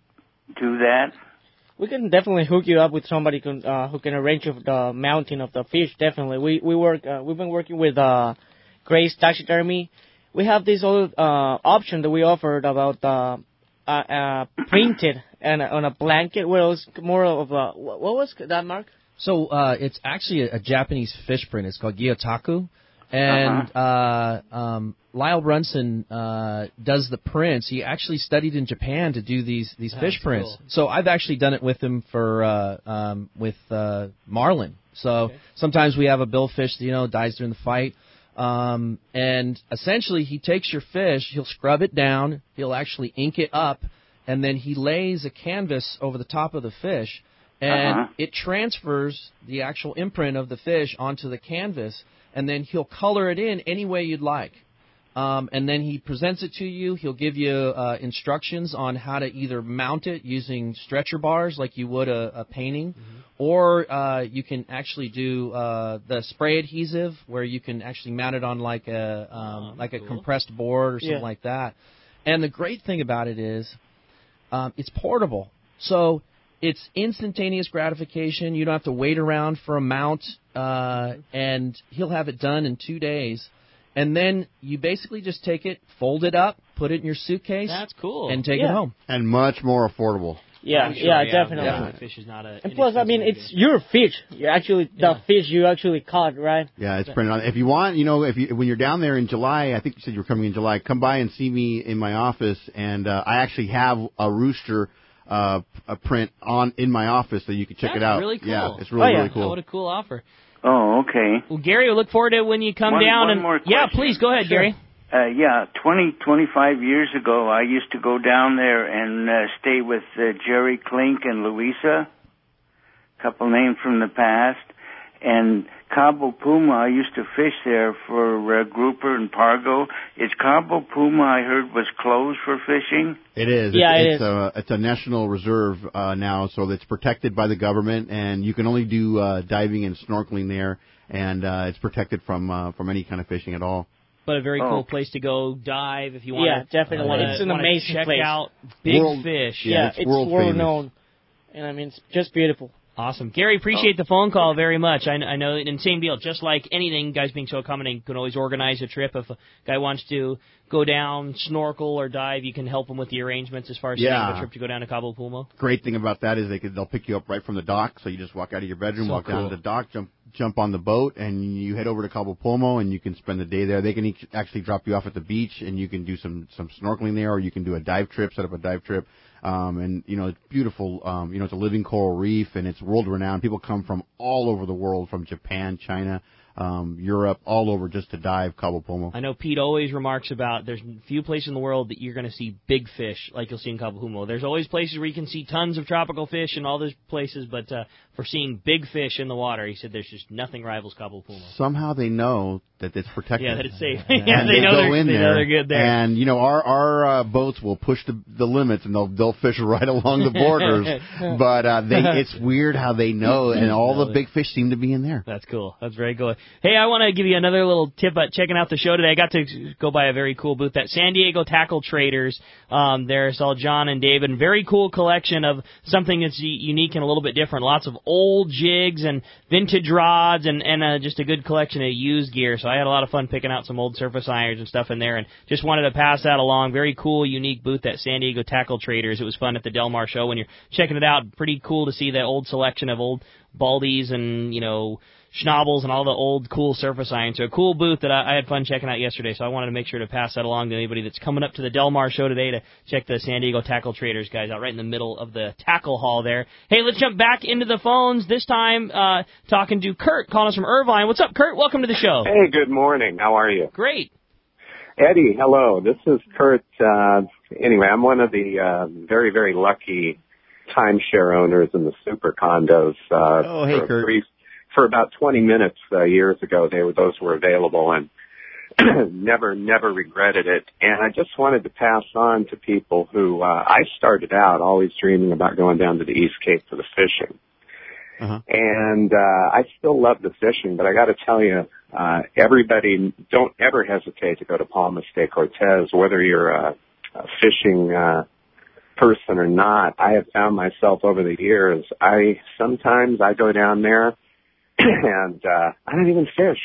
do that? We can definitely hook you up with somebody who can arrange the mounting of the fish. Definitely, we've been working with Grace Taxidermy. We have this other option that we offered about printed and on a blanket. Where it was more of a what was that, Mark? So it's actually a Japanese fish print. It's called Gyotaku. And Lyle Brunson does the prints. He actually studied in Japan to do these fish prints. Cool. So I've actually done it with him for with marlin. So sometimes we have a billfish that dies during the fight. And essentially he takes your fish, he'll scrub it down, he'll actually ink it up, and then he lays a canvas over the top of the fish, and it transfers the actual imprint of the fish onto the canvas. And then he'll color it in any way you'd like. And then he presents it to you. He'll give you instructions on how to either mount it using stretcher bars like you would a painting, or you can actually do the spray adhesive where you can actually mount it on like a compressed board or something like that. And the great thing about it is it's portable. So it's instantaneous gratification. You don't have to wait around for a mount, and he'll have it done in 2 days. And then you basically just take it, fold it up, put it in your suitcase. That's cool. And take it home. And much more affordable. Yeah, definitely. Yeah. Fish is not and plus, I mean, it's your fish. The fish you actually caught, right? Yeah, it's printed on. If you want, when you're down there in July, I think you said you were coming in July, come by and see me in my office, and I actually have a rooster a print in my office, so you can check it out. That's really cool. Yeah, it's really cool. Oh, what a cool offer. Oh, okay. Well, Gary, we look forward to when you come down. One more question. Yeah, please, go ahead, Gary. 25 years ago, I used to go down there and stay with Jerry Klink and Louisa, a couple names from the past. And Cabo Puma, I used to fish there for Grouper and Pargo. Is Cabo Puma, I heard, was closed for fishing? It is. Yeah, it's a national reserve now, so it's protected by the government, and you can only do diving and snorkeling there, and it's protected from any kind of fishing at all. But a very cool place to go dive if you want. Yeah, definitely. It's an amazing check place. out big fish. Yeah, it's world known, and I mean it's just beautiful. Awesome. Gary, appreciate the phone call very much. I know, and same deal, just like anything, guys being so accommodating, can always organize a trip. If a guy wants to go down, snorkel, or dive, you can help him with the arrangements as far as setting up a trip to go down to Cabo Pulmo. Great thing about that is they'll pick you up right from the dock, so you just walk out of your bedroom, walk down to the dock, jump on the boat, and you head over to Cabo Pulmo, and you can spend the day there. They can actually drop you off at the beach, and you can do some snorkeling there, or you can do a dive trip, set up a dive trip. And, it's beautiful. It's a living coral reef, and it's world-renowned. People come from all over the world, from Japan, China, Europe, all over just to dive Cabo Pulmo. I know Pete always remarks about there's few places in the world that you're going to see big fish like you'll see in Cabo Pulmo. There's always places where you can see tons of tropical fish and all those places, but for seeing big fish in the water, he said there's just nothing rivals Cabo Pulmo. Somehow they know that it's protected. Yeah, that it's safe. And they know they're good there. And, our boats will push the limits, and they'll fish right along the borders. But it's weird how they know, and all the big fish seem to be in there. That's cool. That's very cool. Hey, I want to give you another little tip about checking out the show today. I got to go by a very cool booth at San Diego Tackle Traders. There, saw John and David. Very cool collection of something that's unique and a little bit different. Lots of old jigs and vintage rods and just a good collection of used gear. So I had a lot of fun picking out some old surface irons and stuff in there, and just wanted to pass that along. Very cool, unique booth at San Diego Tackle Traders. It was fun at the Del Mar show when you're checking it out. Pretty cool to see that old selection of old Baldies and, Schnabels and all the old cool surface irons. So a cool booth that I had fun checking out yesterday, so I wanted to make sure to pass that along to anybody that's coming up to the Del Mar show today to check the San Diego Tackle Traders guys out right in the middle of the tackle hall there. Hey, let's jump back into the phones, this time talking to Kurt, calling us from Irvine. What's up, Kurt? Welcome to the show. Hey, good morning. How are you? Great. Eddie, hello. This is Kurt. Anyway, I'm one of the very, very lucky timeshare owners in the super condos. Hey, Kurt. For about 20 minutes years ago, those were available, and never regretted it. And I just wanted to pass on to people who I started out always dreaming about going down to the East Cape for the fishing. Uh-huh. And I still love the fishing, but I got to tell you, everybody, don't ever hesitate to go to Palmas de Cortez, whether you're a fishing person or not. I have found myself over the years, sometimes I go down there and I don't even fish.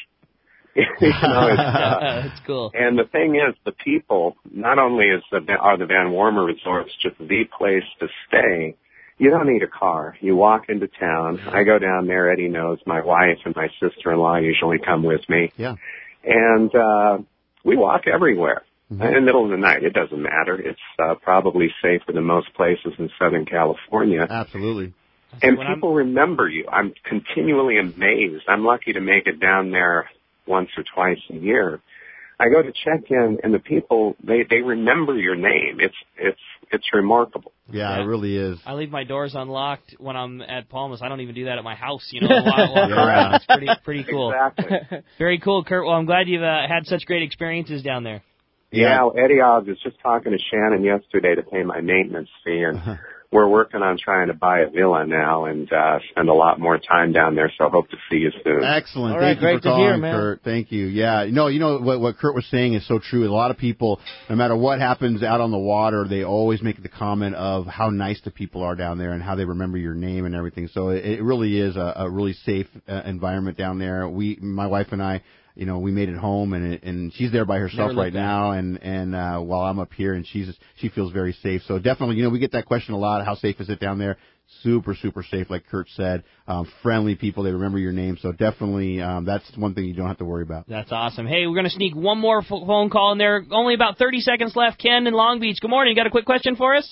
That's cool. And the thing is, the people, not only are the Van Wormer resorts just the place to stay, you don't need a car. You walk into town. I go down there. Eddie knows my wife and my sister-in-law usually come with me. Yeah. And we walk everywhere. Mm-hmm. In the middle of the night, it doesn't matter. It's probably safer than most places in Southern California. Absolutely. And people remember you. I'm continually amazed. I'm lucky to make it down there once or twice a year. I go to check in, and the people, they remember your name. It's remarkable. Yeah, it really is. I leave my doors unlocked when I'm at Palmas. I don't even do that at my house, walk around. It's pretty cool. Exactly. Very cool, Kurt. Well, I'm glad you've had such great experiences down there. Yeah, Eddie, I was just talking to Shannon yesterday to pay my maintenance fee, and we're working on trying to buy a villa now and spend a lot more time down there, so I hope to see you soon. Excellent. All right, Thank you for great to calling, hear, man. Kurt. Thank you. Yeah, what Kurt was saying is so true. A lot of people, no matter what happens out on the water, they always make the comment of how nice the people are down there and how they remember your name and everything. So it really is a really safe environment down there. My wife and I, we made it home, and she's there by herself right now, and while I'm up here, and she feels very safe. So definitely, we get that question a lot: how safe is it down there? Super, super safe, like Kurt said. Friendly people, they remember your name. So definitely, that's one thing you don't have to worry about. That's awesome. Hey, we're gonna sneak one more phone call in there. Only about 30 seconds left. Ken in Long Beach. Good morning. You got a quick question for us?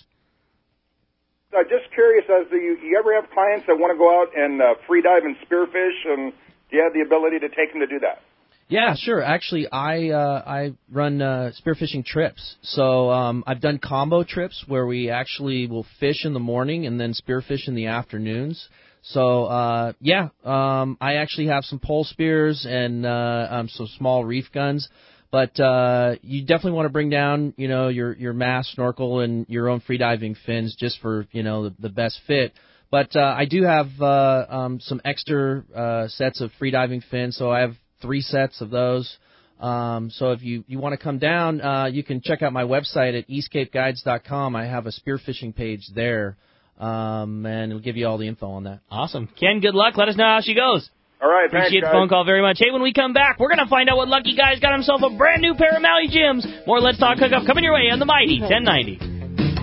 Just curious, do you ever have clients that want to go out and free dive and spearfish, and do you have the ability to take them to do that? Yeah, sure. Actually, I run spearfishing trips. So I've done combo trips where we actually will fish in the morning and then spearfish in the afternoons. So I actually have some pole spears and some small reef guns. But you definitely want to bring down, your mask, snorkel, and your own freediving fins just for, the best fit. But I do have some extra sets of freediving fins, so I have 3 sets of those. So if you want to come down, you can check out my website at eastcapeguides.com. I have a spearfishing page there, and it'll give you all the info on that. Awesome. Ken, good luck. Let us know how she goes. All right, Appreciate thanks, the phone call very much. Hey, when we come back, we're going to find out what lucky guy's got himself a brand new pair of Maui Gyms. More Let's Talk Hookup coming your way on the Mighty 1090.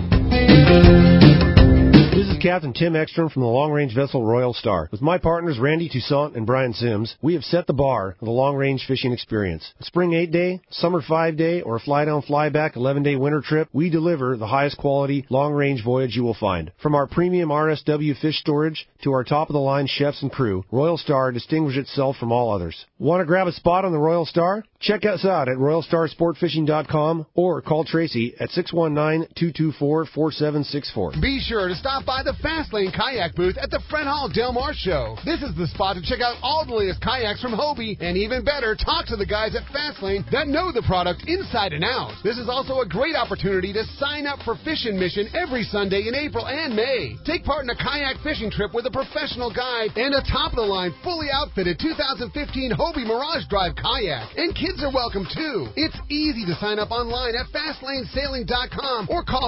This is Captain Tim Ekstrom from the long-range vessel Royal Star. With my partners Randy Toussaint and Brian Sims, we have set the bar for the long-range fishing experience. A spring 8-day, summer 5-day, or a fly-down, fly-back 11-day winter trip, we deliver the highest quality long-range voyage you will find. From our premium RSW fish storage to our top-of-the-line chefs and crew, Royal Star distinguishes itself from all others. Want to grab a spot on the Royal Star? Check us out at RoyalStarSportFishing.com or call Tracy at 619-224-4764. Be sure to stop by the Fastlane Kayak booth at the Fred Hall Del Mar Show. This is the spot to check out all the latest kayaks from Hobie, and even better, talk to the guys at Fastlane that know the product inside and out. This is also a great opportunity to sign up for Fishin' Mission every Sunday in April and May. Take part in a kayak fishing trip with a professional guide and a top-of-the-line, fully outfitted 2015 Hobie Mirage Drive kayak. And kids are welcome too. It's easy to sign up online at FastlaneSailing.com or call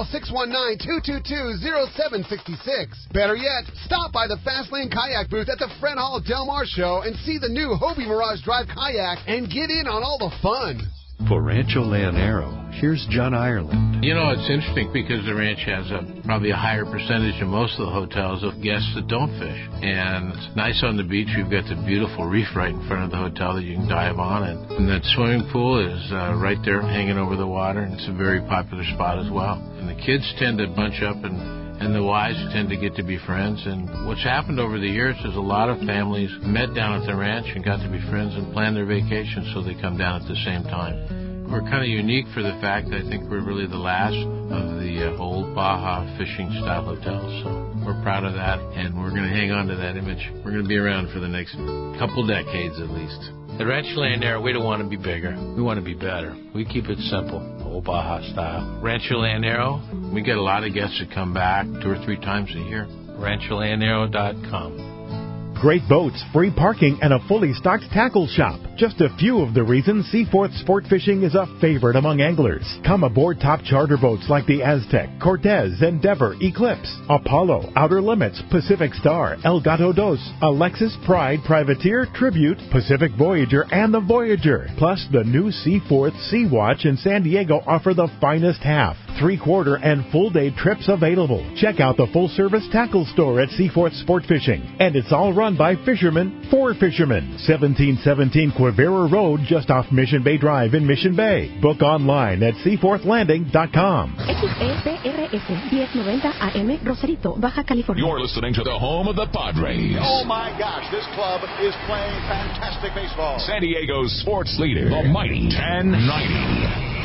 619-222-0766. Better yet, stop by the Fastlane Kayak booth at the Fred Hall Del Mar Show and see the new Hobie Mirage Drive kayak and get in on all the fun. For Rancho Leonero, here's John Ireland. You know, it's interesting because the ranch has probably a higher percentage than most of the hotels of guests that don't fish. And it's nice on the beach. We've got the beautiful reef right in front of the hotel that you can dive on. And that swimming pool is right there hanging over the water. And it's a very popular spot as well. And the kids tend to bunch up and the wives tend to get to be friends. And what's happened over the years is a lot of families met down at the ranch and got to be friends and plan their vacation so they come down at the same time. We're kind of unique for the fact that I think we're really the last of the old Baja fishing style hotels. So we're proud of that, and we're going to hang on to that image. We're going to be around for the next couple decades at least. At Rancho Leonero, we don't want to be bigger. We want to be better. We keep it simple, old Baja style. Rancho Leonero, we get a lot of guests that come back 2 or 3 times a year. RanchoLeonero.com. Great boats, free parking, and a fully stocked tackle shop. Just a few of the reasons Seaforth Sport Fishing is a favorite among anglers. Come aboard top charter boats like the Aztec, Cortez, Endeavor, Eclipse, Apollo, Outer Limits, Pacific Star, El Gato Dos, Alexis, Pride, Privateer, Tribute, Pacific Voyager, and the Voyager. Plus, the new Seaforth Sea-Watch in San Diego offer the finest half, 3/4, and full-day trips available. Check out the full-service tackle store at Seaforth Sport Fishing. And it's all run by fishermen for fishermen. 1717 Quivira Road, just off Mission Bay Drive in Mission Bay. Book online at seaforthlanding.com. XEPRS 1090 AM, Rosarito, Baja California. You're listening to the home of the Padres. Oh my gosh, this club is playing fantastic baseball. San Diego's sports leader, the Mighty 1090.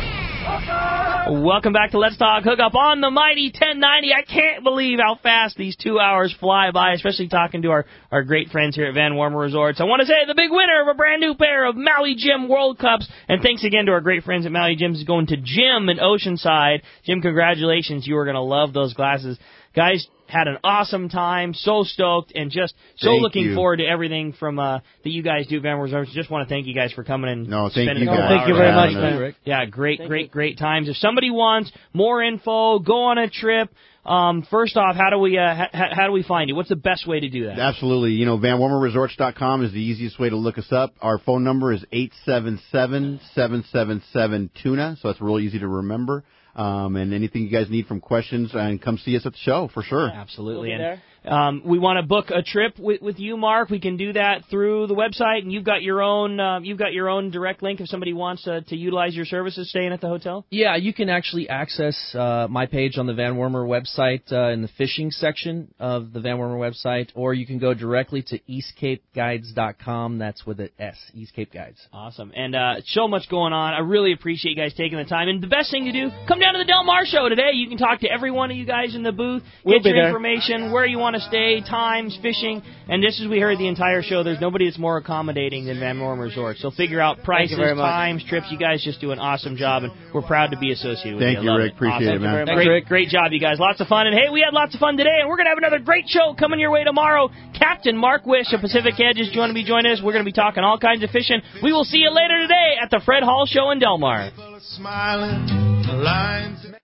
Welcome back to Let's Talk Hookup on the Mighty 1090. I can't believe how fast these 2 hours fly by, especially talking to our great friends here at Van Warmer Resorts. I want to say the big winner of a brand new pair of Maui Jim World Cups, and thanks again to our great friends at Maui Jim, is going to Jim in Oceanside. Jim, congratulations. You are going to love those glasses. Guys, had an awesome time, so stoked, and just so looking forward to everything from that you guys do at Van Warmer Resorts. Just want to thank you guys for coming and spending a couple hours. Thank you very much, man. Yeah, great times. If somebody wants more info, go on a trip. First off, how do we find you? What's the best way to do that? Absolutely. VanWarmerResorts.com is the easiest way to look us up. Our phone number is 877-777-TUNA, so that's real easy to remember. And anything you guys need from questions, and come see us at the show for sure. Absolutely. And we want to book a trip with you, Mark. We can do that through the website, and you've got your own direct link if somebody wants to utilize your services staying at the hotel. Yeah, you can actually access my page on the Van Warmer website in the fishing section of the Van Warmer website, or you can go directly to eastcapeguides.com. That's with an S, Eastcape Guides. Awesome. And so much going on. I really appreciate you guys taking the time. And the best thing to do, come down to the Del Mar Show today. You can talk to every one of you guys in the booth, get your information, where you want want to stay, times, fishing, and just as we heard the entire show, there's nobody that's more accommodating than Van Morum Resort. So figure out prices, times, trips. You guys just do an awesome job, and we're proud to be associated with you. Thank you, Rick. Appreciate it, man. Thanks, Rick. Great job, you guys. Lots of fun. And, hey, we had lots of fun today, and we're going to have another great show coming your way tomorrow. Captain Mark Wish of Pacific Edge is going to be joining us. We're going to be talking all kinds of fishing. We will see you later today at the Fred Hall Show in Del Mar.